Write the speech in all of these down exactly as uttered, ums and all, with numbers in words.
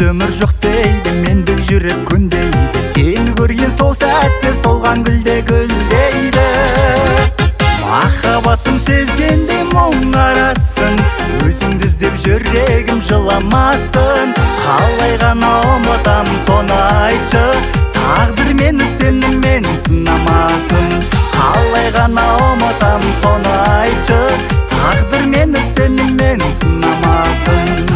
өмір жоқ дейді, мендік жүрек күндейді. Сені көрген сол сәтте солған гүлде гүлдейді. Махаббатым сезгенде мұң арасын, өзіңді іздеп жүрегім жыламасын. Қалай ғана ұмытам соны айтшы, тағдыр мені сенімен сынамасын. Қалай ғана ұмытам соны айтшы, тағдыр мені сенімен сынамасын.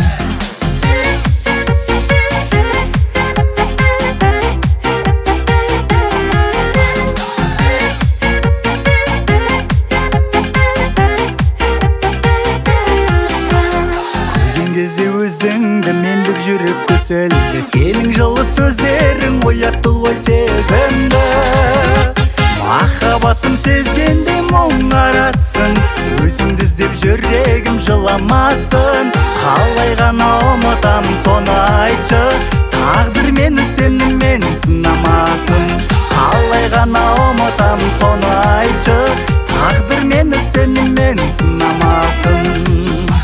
Кезде өзіңді мендік жүрек көселді, сенің жылы сөздерің оятты ғой сезімді. Махаббатым сезгенде мұң арасын, өзіңді іздеп жүрегім жыламасын. Қалай ғана ұмытам соны айтшы, тағдыр мені сенімен сынамасын. Қалай ғана ұмытам соны айтшы, тағдыр мені сенімен сынамасын.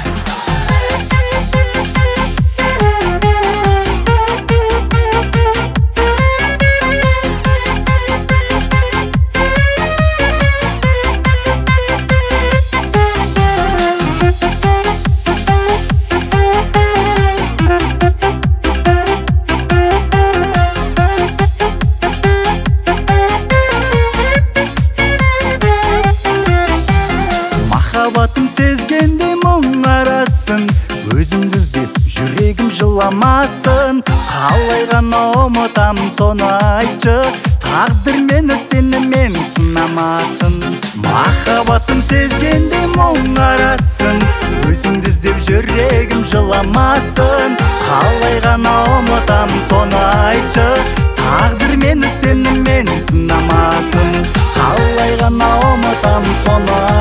Махаббатым сезгенде мұң арасын, өзіңді іздеп жүрегім жыламасын. Қалай ғана ұмытам соны айтшы, тағдыр мені сенімен сынамасын. Махаббатым сезгенде мұң арасын, өзіңді іздеп жүрегім жыламасын. Қалай ғана ұмытам соны айтшы, тағдыр мені сенімен сынамасын. Қалай ғана ұмытам соны